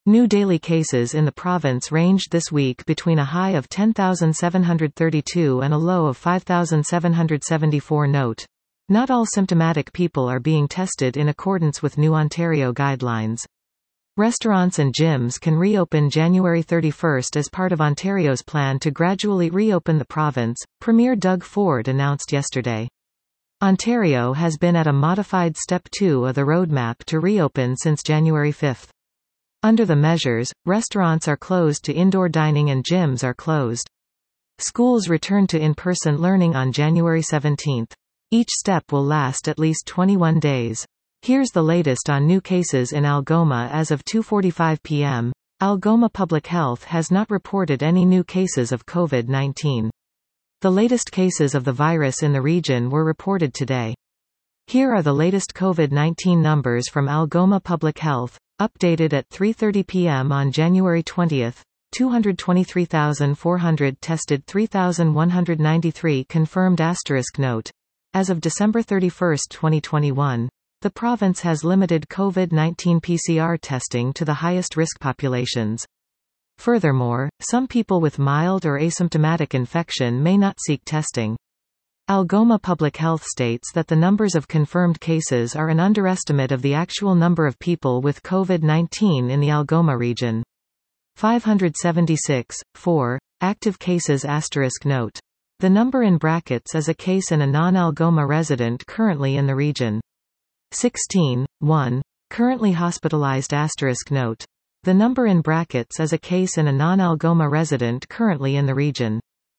New daily cases in the province ranged this week between a high of 10,732 and a low of 5,774. Note: not all symptomatic people are being tested in accordance with new Ontario guidelines. Restaurants and gyms can reopen January 31 as part of Ontario's plan to gradually reopen the province, Premier Doug Ford announced yesterday. Ontario has been at a modified Step 2 of the roadmap to reopen since January 5. Under the measures, restaurants are closed to indoor dining and gyms are closed. Schools return to in-person learning on January 17. Each step will last at least 21 days. Here's the latest on new cases in Algoma as of 2:45 p.m. Algoma Public Health has not reported any new cases of COVID-19. The latest cases of the virus in the region were reported today. Here are the latest COVID-19 numbers from Algoma Public Health, updated at 3:30 p.m. on January 20. 223,400 tested, 3,193 confirmed. Note: as of December 31, 2021, the province has limited COVID-19 PCR testing to the highest risk populations. Furthermore, some people with mild or asymptomatic infection may not seek testing. Algoma Public Health states that the numbers of confirmed cases are an underestimate of the actual number of people with COVID-19 in the Algoma region. 576, 4, active cases. Note: the number in brackets is a case and a non-Algoma resident currently in the region. 16, 1, currently hospitalized. Note: the number in brackets is a case and a non-Algoma resident currently in the region.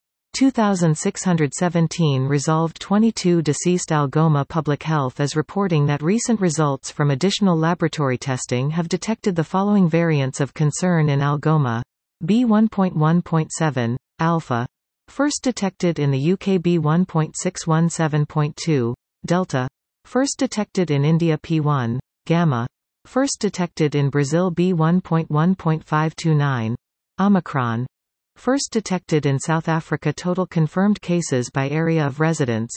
2,617 resolved. 22 deceased. Algoma Public Health is reporting that recent results from additional laboratory testing have detected the following variants of concern in Algoma: B1.1.7, Alpha, first detected in the UK; B1.617.2, Delta, first detected in India; P1, Gamma, first detected in Brazil; B1.1.529, Omicron, first detected in South Africa. Total confirmed cases by area of residence: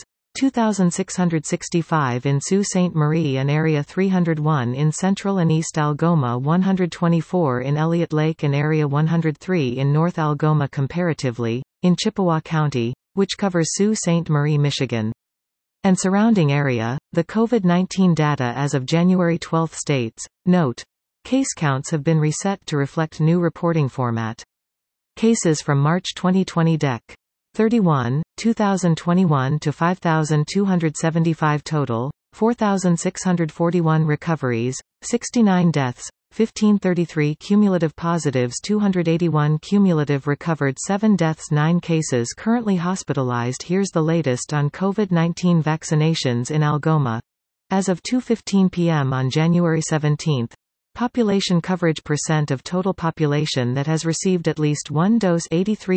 2,665 in Sault Ste. Marie and Area 301 in Central and East Algoma, 124 in Elliott Lake and Area 103 in North Algoma. Comparatively, in Chippewa County, which covers Sault Ste. Marie, Michigan, and surrounding area, the COVID-19 data as of January 12 states: note: case counts have been reset to reflect new reporting format. Cases from March 2020: Dec. 31, 2021 to 5,275 total, 4,641 recoveries, 69 deaths, 1,533 cumulative positives, 281 cumulative recovered, 7 deaths, 9 cases currently hospitalized. Here's the latest on COVID-19 vaccinations in Algoma. As of 2:15 p.m. on January 17, population coverage percent of total population that has received at least one dose: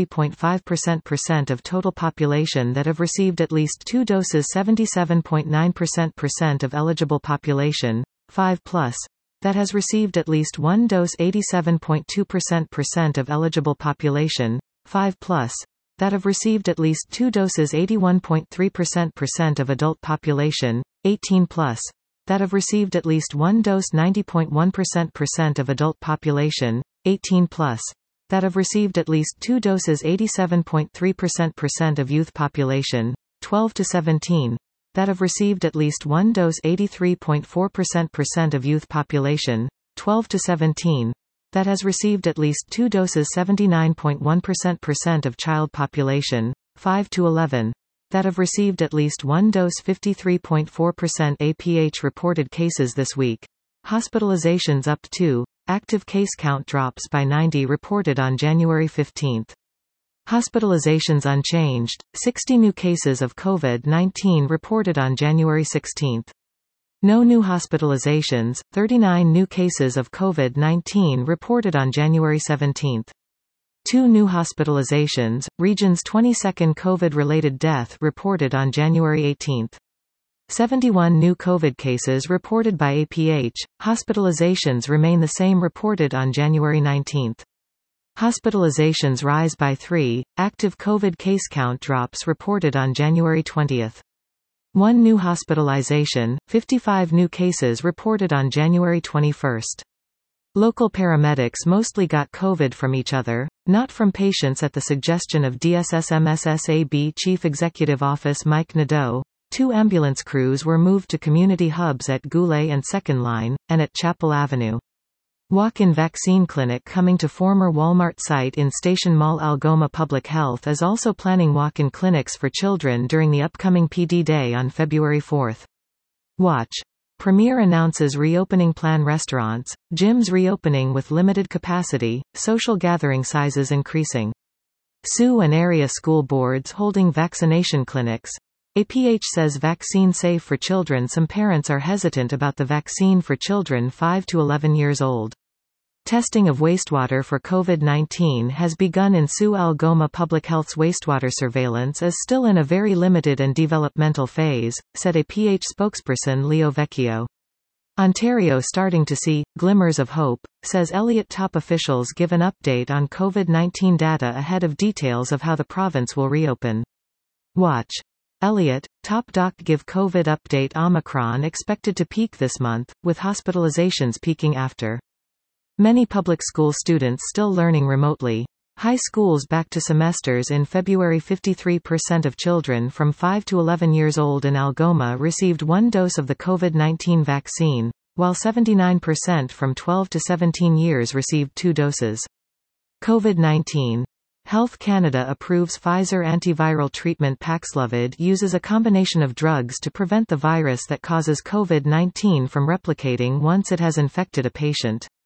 83.5%. Of total population that have received at least 2 doses: 77.9%. Of eligible population, 5+, that has received at least one dose: 87.2%. Of eligible population, 5+, that have received at least 2 doses: 81.3%. Of adult population, 18+, that have received at least one dose: 90.1%. Of adult population, 18+, that have received at least 2 doses: 87.3%. Of youth population, 12 to 17, that have received at least one dose: 83.4%. Of youth population, 12 to 17, that has received at least 2 doses: 79.1%. Of child population, 5 to 11, that have received at least one dose: 53.4%. APH reported cases this week. Hospitalizations up 2. Active case count drops by 90 reported on January 15. Hospitalizations unchanged, 60 new cases of COVID-19 reported on January 16. No new hospitalizations, 39 new cases of COVID-19 reported on January 17. 2 new hospitalizations, region's 22nd COVID-related death reported on January 18. 71 new COVID cases reported by APH, hospitalizations remain the same reported on January 19. Hospitalizations rise by 3, active COVID case count drops reported on January 20. 1 new hospitalization, 55 new cases reported on January 21. Local paramedics mostly got COVID from each other, not from patients at the suggestion of DSSMSSAB Chief Executive Office Mike Nadeau. 2 ambulance crews were moved to community hubs at Goulet and Second Line, and at Chapel Avenue. Walk-in vaccine clinic coming to former Walmart site in Station Mall. Algoma Public Health is also planning walk-in clinics for children during the upcoming PD Day on February 4. Watch. Premier announces reopening plan. Restaurants, gyms reopening with limited capacity, social gathering sizes increasing. SU and area school boards holding vaccination clinics. APH says vaccine safe for children. Some parents are hesitant about the vaccine for children 5 to 11 years old. Testing of wastewater for COVID-19 has begun in SU. Algoma Public Health's wastewater surveillance is still in a very limited and developmental phase, said APH spokesperson Leo Vecchio. Ontario starting to see glimmers of hope, says Elliott. Top officials give an update on COVID-19 data ahead of details of how the province will reopen. Watch. Elliott, top doc give COVID update. Omicron expected to peak this month, with hospitalizations peaking after. Many public school students still learning remotely. High schools back to semesters in February. 53% of children from 5 to 11 years old in Algoma received 1 dose of the COVID-19 vaccine, while 79% from 12 to 17 years received 2 doses. COVID-19. Health Canada approves Pfizer antiviral treatment. Paxlovid uses a combination of drugs to prevent the virus that causes COVID-19 from replicating once it has infected a patient.